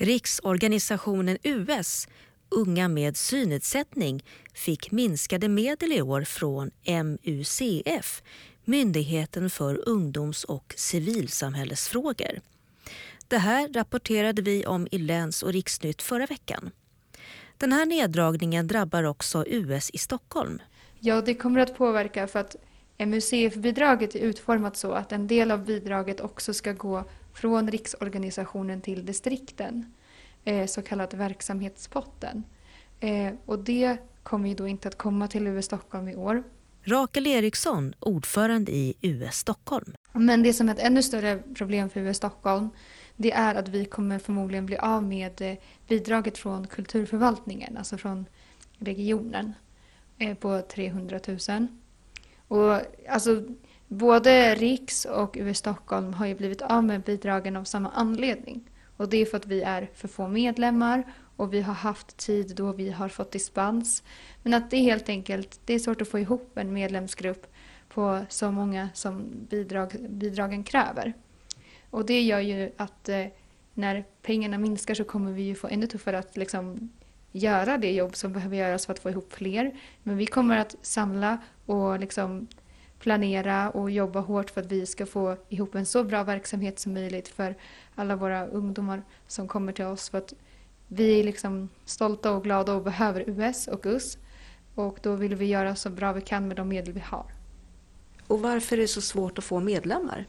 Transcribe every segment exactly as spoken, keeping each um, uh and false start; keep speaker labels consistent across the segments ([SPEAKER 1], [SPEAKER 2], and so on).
[SPEAKER 1] Riksorganisationen U S, Unga med synnedsättning, fick minskade medel i år från M U C F, Myndigheten för ungdoms- och civilsamhällesfrågor. Det här rapporterade vi om i Läns- och Riksnytt förra veckan. Den här neddragningen drabbar också U S i Stockholm.
[SPEAKER 2] Ja, det kommer att påverka för att M U C F-bidraget är utformat så att en del av bidraget också ska gå från riksorganisationen till distrikten, eh, så kallad verksamhetspotten. Eh, och det kommer ju då inte att komma till U S Stockholm i år.
[SPEAKER 1] Rakel Eriksson, ordförande i U S Stockholm.
[SPEAKER 2] Men det som är ett ännu större problem för U S Stockholm, det är att vi kommer förmodligen bli av med bidraget från kulturförvaltningen, alltså från regionen, på trehundratusen. Och alltså både Riks och U S Stockholm har ju blivit av med bidragen av samma anledning. Och det är för att vi är för få medlemmar och vi har haft tid då vi har fått dispens. Men att det är helt enkelt, det är svårt att få ihop en medlemsgrupp på så många som bidrag, bidragen kräver. Och det gör ju att eh, när pengarna minskar så kommer vi ju få ännu tuffare att liksom göra det jobb som behöver göras för att få ihop fler. Men vi kommer att samla och liksom planera och jobba hårt för att vi ska få ihop en så bra verksamhet som möjligt för alla våra ungdomar som kommer till oss. För att vi är liksom stolta och glada och behöver U S och U S. Och då vill vi göra så bra vi kan med de medel vi har.
[SPEAKER 3] Och varför är det så svårt att få medlemmar?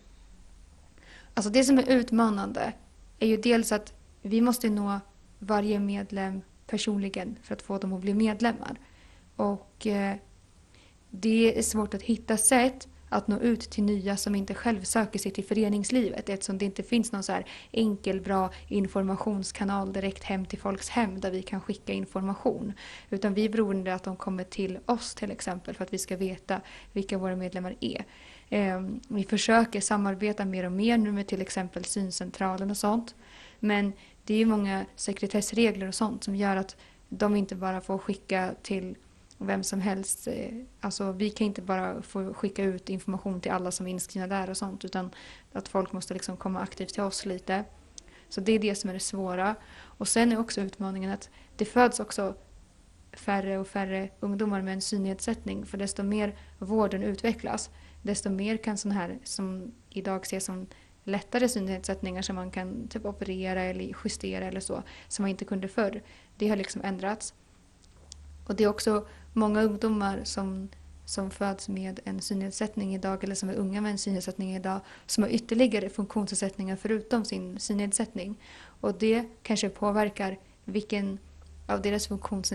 [SPEAKER 2] Alltså det som är utmanande är ju dels att vi måste nå varje medlem personligen för att få dem att bli medlemmar. Och eh, det är svårt att hitta sätt att nå ut till nya som inte själv söker sig till föreningslivet, eftersom det inte finns någon så här enkel, bra informationskanal direkt hem till folks hem där vi kan skicka information. Utan vi är beroende att de kommer till oss till exempel för att vi ska veta vilka våra medlemmar är. Eh, vi försöker samarbeta mer och mer nu med till exempel syncentralen och sånt. Men det är ju många sekretessregler och sånt som gör att de inte bara får skicka till vem som helst. Alltså vi kan inte bara få skicka ut information till alla som är inskrivna där och sånt, utan att folk måste liksom komma aktivt till oss lite. Så det är det som är det svåra. Och sen är också utmaningen att det föds också färre och färre ungdomar med en synnedsättning. För desto mer vården utvecklas, desto mer kan sådana här som idag ses som lättare synnedsättningar som man kan typ operera eller justera eller så, som man inte kunde förr. Det har liksom ändrats. Och det är också många ungdomar som, som föds med en synnedsättning idag eller som är unga med en synnedsättning idag som har ytterligare funktionsnedsättningar förutom sin synnedsättning. Och det kanske påverkar vilken av deras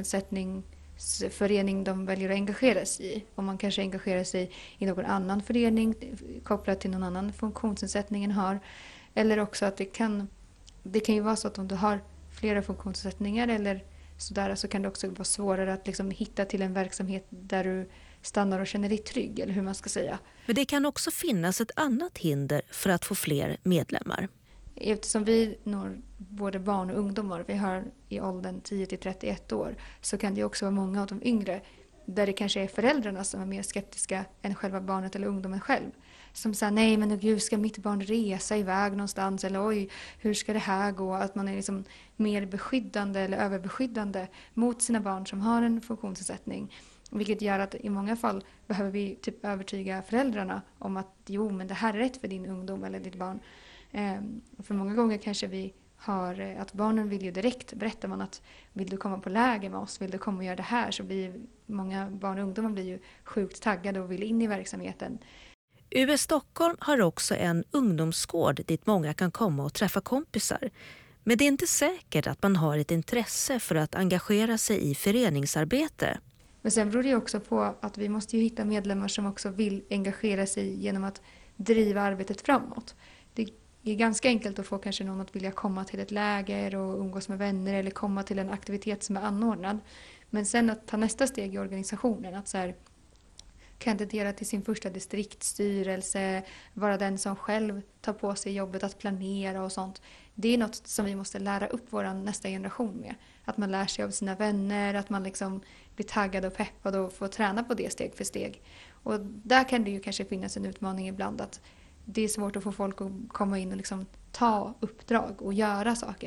[SPEAKER 2] funktionsnedsättningsförening de väljer att engagera sig i. Om man kanske engagerar sig i någon annan förening kopplat till någon annan funktionsnedsättning än har. Eller också att det kan, det kan ju vara så att om du har flera funktionsnedsättningar eller sådär, så kan det också vara svårare att liksom hitta till en verksamhet där du stannar och känner dig trygg, eller hur man ska säga.
[SPEAKER 1] Men det kan också finnas ett annat hinder för att få fler medlemmar.
[SPEAKER 2] Eftersom vi når både barn och ungdomar, vi har i åldern tio till trettioett år, så kan det också vara många av de yngre där det kanske är föräldrarna som är mer skeptiska än själva barnet eller ungdomen själv. Som säger, nej men gud, ska mitt barn resa iväg någonstans? Eller oj, hur ska det här gå? Att man är liksom mer beskyddande eller överbeskyddande mot sina barn som har en funktionsnedsättning. Vilket gör att i många fall behöver vi typ övertyga föräldrarna om att jo, men det här är rätt för din ungdom eller ditt barn. Ehm, för många gånger kanske vi har att barnen vill ju direkt, berättar man att vill du komma på läger med oss, vill du komma och göra det här, så blir många barn och ungdomar blir ju sjukt taggade och vill in i verksamheten.
[SPEAKER 1] U S Stockholm har också en ungdomsgård dit många kan komma och träffa kompisar. Men det är inte säkert att man har ett intresse för att engagera sig i föreningsarbete.
[SPEAKER 2] Men sen beror det också på att vi måste ju hitta medlemmar som också vill engagera sig genom att driva arbetet framåt. Det är ganska enkelt att få kanske någon att vilja komma till ett läger och umgås med vänner eller komma till en aktivitet som är anordnad. Men sen att ta nästa steg i organisationen, att så här, kandidera till sin första distriktsstyrelse, vara den som själv tar på sig jobbet att planera och sånt. Det är något som vi måste lära upp vår nästa generation med. Att man lär sig av sina vänner, att man liksom blir taggad och peppad och får träna på det steg för steg. Och där kan det ju kanske finnas en utmaning ibland att det är svårt att få folk att komma in och liksom ta uppdrag och göra saker.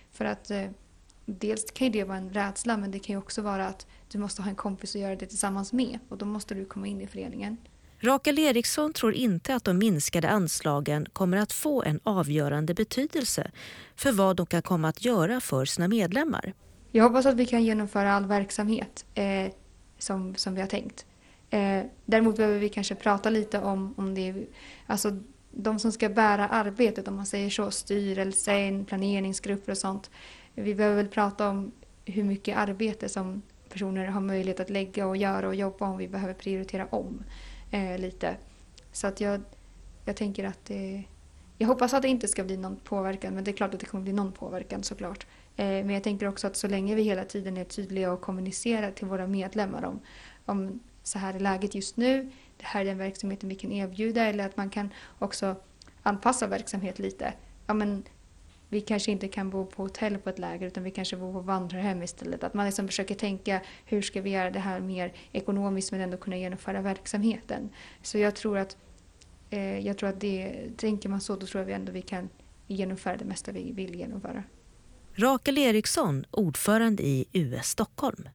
[SPEAKER 2] För att eh, dels kan ju det vara en rädsla, men det kan ju också vara att du måste ha en kompis att göra det tillsammans med, och då måste du komma in i föreningen.
[SPEAKER 1] Rakel Eriksson tror inte att de minskade anslagen kommer att få en avgörande betydelse för vad de kan komma att göra för sina medlemmar.
[SPEAKER 2] Jag hoppas att vi kan genomföra all verksamhet eh, som, som vi har tänkt. Eh, däremot behöver vi kanske prata lite om, om det, alltså de som ska bära arbetet, om man säger så, styrelsen, planeringsgrupper och sånt. Vi behöver väl prata om hur mycket arbete som personer har möjlighet att lägga och göra och jobba, om vi behöver prioritera om eh, lite. Så att jag, jag tänker att det, jag hoppas att det inte ska bli någon påverkan, men det är klart att det kommer bli någon påverkan såklart. Eh, men jag tänker också att så länge vi hela tiden är tydliga och kommunicerar till våra medlemmar om, om så här är läget just nu, det här är den verksamheten vi kan erbjuda, eller att man kan också anpassa verksamhet lite. Ja, men vi kanske inte kan bo på hotell på ett läger, utan vi kanske bor på vandrarhem istället. Att man liksom försöker tänka, hur ska vi göra det här mer ekonomiskt men ändå kunna genomföra verksamheten. Så jag tror att, eh, jag tror att det, tänker man så, då tror jag vi ändå vi kan genomföra det mesta vi vill genomföra.
[SPEAKER 1] Rakel Eriksson, ordförande i U S Stockholm.